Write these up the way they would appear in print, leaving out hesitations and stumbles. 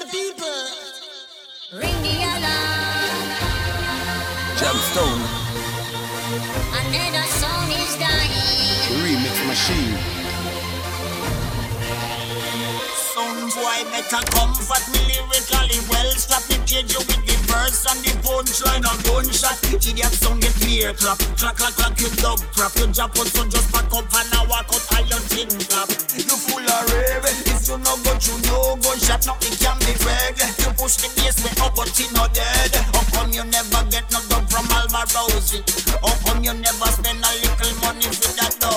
the people. Ring the alarm. Jamstone. Another song is dying. Remix machine. Sound boy better comfort me lyrically well. Slap me cage you with the verse and the punchline and gunshot. Idiot sound get clear clap. Clack clack clack you dub trap. You jump out so just back up and now walk out all your thing clap. You full of rave. If you no go you no gunshot. Nothing can be fake. You push the bass way up but you no dead. How come you never get no dub from Alma Rosie? How come you never spend a little money for that dub?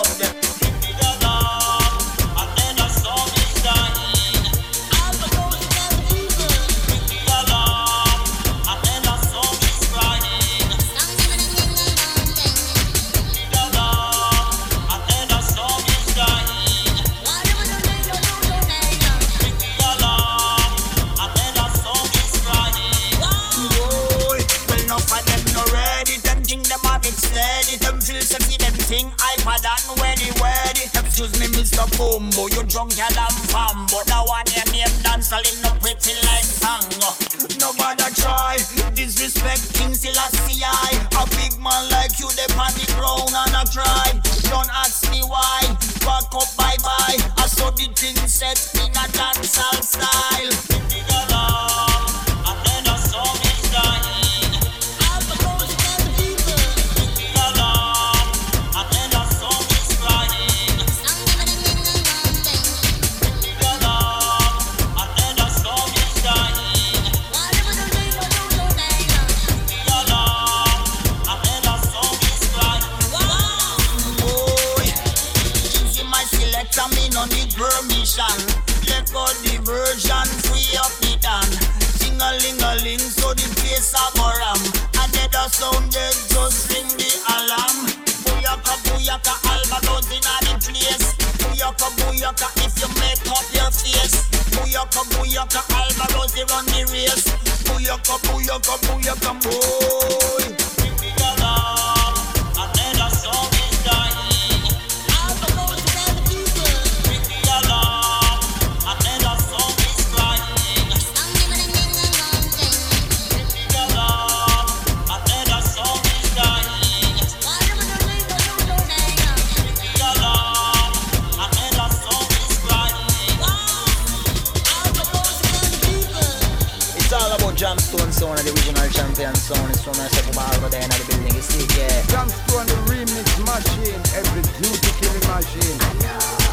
Excuse me, Mr. Bumbo, you drunk and I'm fambo. That one your name dancer in no pretty like tango. Nobody try, disrespect King Selassie I. A big man like you, they on the ground and I cry. Don't ask me why, back up bye-bye. I saw the thing set in a dancehall style. Permission, let go diversion, free up the dan. Sing-a-ling-a-ling, so the place a go ram. Another sound they just ring the alarm. Booyaka, booyaka, Albados inna the place. Booyaka, booyaka, if you make up your face. Booyaka, booyaka, Albados they run the race. Booyaka, booyaka, booyaka, boy. Ring the alarm, another sound is dying. Jamstone sound, the original champion sound is from myself over there in the building, you see, yeah. Jamstone, the remix machine, every duty killing machine.